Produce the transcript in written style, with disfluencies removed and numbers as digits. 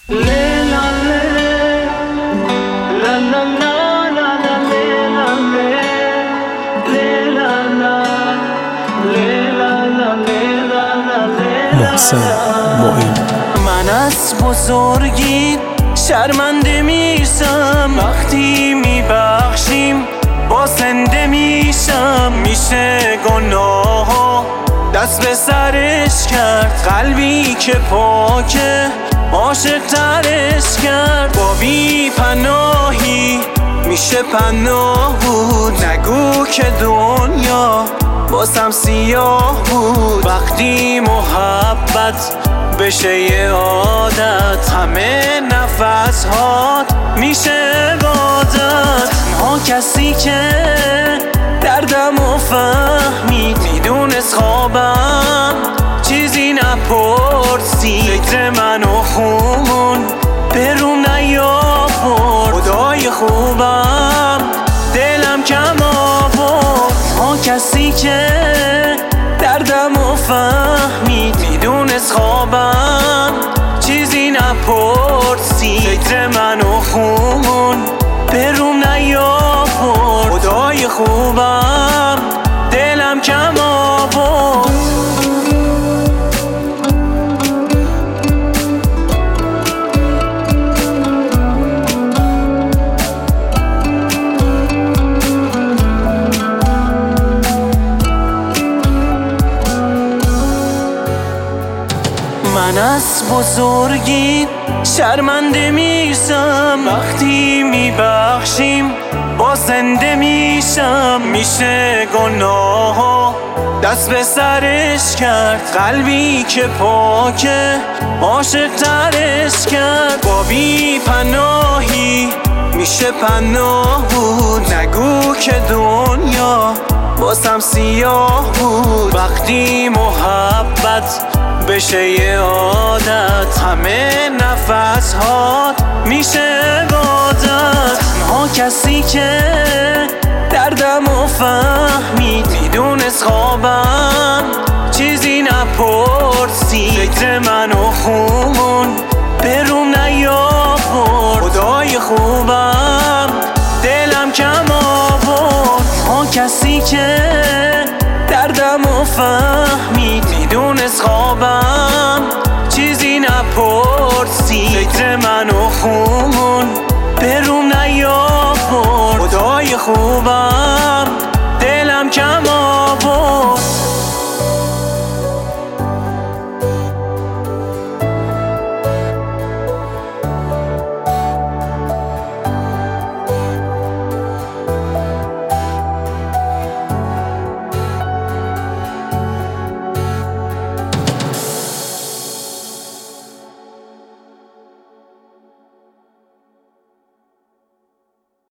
محسن معین. من از بزرگی شرمنده میشم، وقتی میبخشیم بازنده میشم. میشه گناها دست به سرش کرد، قلبی که پاکه عاشق ترش کرد. با بی پناهی میشه پناه بود، نگو که دنیا بازم سیاه بود. وقتی محبت بشه یه عادت، همه نفس هات میشه عبادت. تنها کسی که دردم و فهمید، میدونست خوابم چیزی نپرسید. فکر من و خون به روم نیاورد، خدای خوبم دلم کم آورد. تنها کسی که دردم و فهمید، میدونست خوابم چیزی نپرسید. فکر من و خون به روم نیاورد، خدای خوبم دلم کم آورد. من از بزرگی شرمنده میشم، وقتی میبخشیم بازنده میشم. میشه گناها دست به سرش کرد، قلبی که پاکه عاشق ترش کرد. با بی پناهی میشه پناه بود، نگو که دنیا بازم سیاه بود. وقتی محبت بشه یه عادت، همه نفس هات میشه عبادت. تنها کسی که دردم و فهمید، میدونست خوابم چیزی نپرسید. فکر من و خون به روم نیاورد، خدای خوبم دلم کم آورد. تنها کسی که دردم و فهمید،